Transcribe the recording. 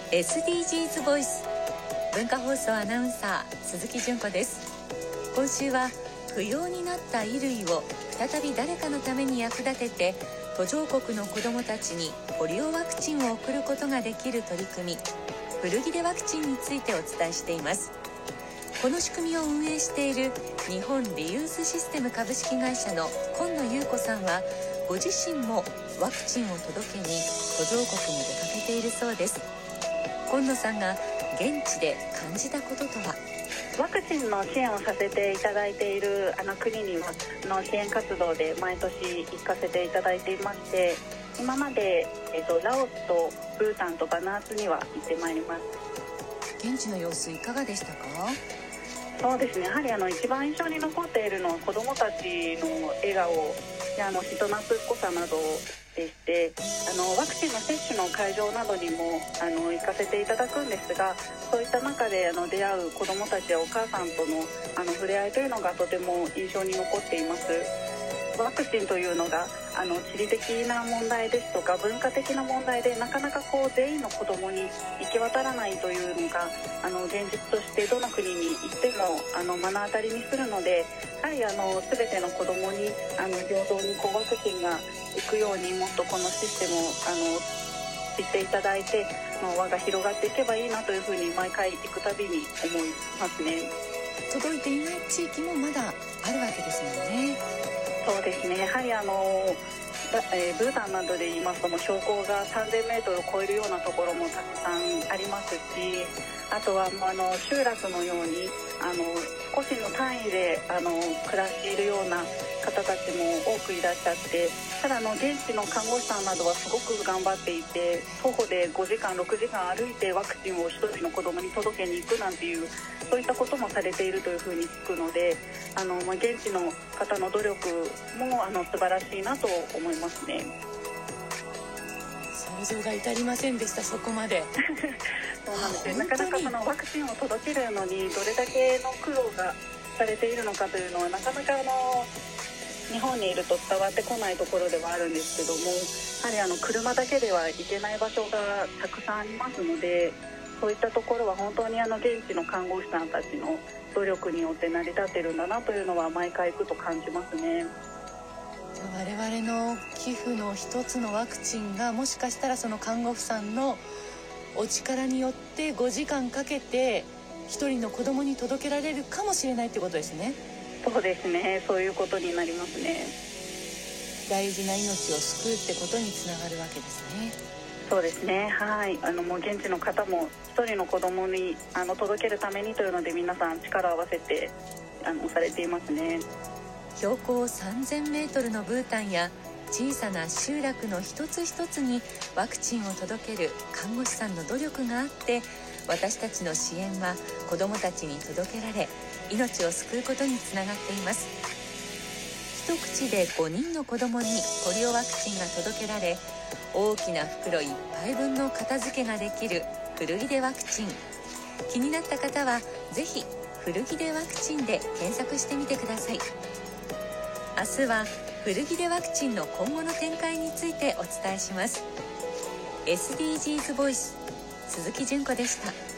SDGs ボイス文化放送アナウンサー鈴木純子です。今週は不要になった衣類を再び誰かのために役立てて途上国の子どもたちにポリオワクチンを送ることができる取り組み古着でワクチンについてお伝えしています。この仕組みを運営している日本リユースシステム株式会社の今野優子さんはご自身もワクチンを届けに途上国に出かけているそうです。今野さんが現地で感じたこととは。 ワクチンの支援をさせていただいている国には支援活動で毎年行かせていただいていまして、今まで、ラオスとブータンとバナーツには行ってまいります。 現地の様子いかがでしたか？ そうですね、やはり一番印象に残っているのは子どもたちの笑顔や人懐っこさなどでして、ワクチンの接種の会場などにも行かせていただくんですが、そういった中で出会う子どもたちやお母さんとの触れ合いというのがとても印象に残っています。ワクチンというのが地理的な問題ですとか文化的な問題でなかなか全員の子どもに行き渡らないというのが現実としてどの国に行っても目の当たりにするので、やはり全ての子どもに平等にワクチンが行くようにもっとこのシステムを知っていただいて輪が広がっていけばいいなというふうに毎回行くたびに思いますね。 届いていない地域もまだあるわけですもんね。 そうですね、やはりブータンなどで言いますと標高が3000メートルを超えるようなところもたくさんありますし、あとは集落のように少しの単位で暮らしているような方たちも多くいらっしゃって、ただ現地の看護師さんなどはすごく頑張っていて、徒歩で5時間6時間歩いてワクチンを1人の子どもに届けに行くなんていうそういったこともされているというふうに聞くので、現地の方の努力も素晴らしいなと思いますね。 想像が至りませんでした、そこまで。 そうなんですよ。なかなかワクチンを届けるのにどれだけの苦労がされているのかというのはなかなか日本にいると伝わってこないところではあるんですけども、やはり車だけでは行けない場所がたくさんありますので、そういったところは本当に現地の看護師さんたちの努力によって成り立っているんだなというのは毎回行くと感じますね。 じゃあ我々の寄付の一つのワクチンがもしかしたらその看護婦さんのお力によって5時間かけて一人の子供に届けられるかもしれないってことですね。 そうですね、そういうことになりますね。 大事な命を救うってことにつながるわけですね。 そうですね、はい、もう現地の方も一人の子供に届けるためにというので皆さん力を合わせてされていますね。 標高3000メートルのブータンや小さな集落の一つ一つにワクチンを届ける看護師さんの努力があって、私たちの支援は子どもたちに届けられ命を救うことにつながっています。一口で5人の子どもにポリオワクチンが届けられ、大きな袋1杯分の片付けができる古着でワクチン。気になった方はぜひ古着でワクチンで検索してみてください。明日は古着でワクチンの今後の展開についてお伝えします。 SDGs ボイス鈴木純子でした。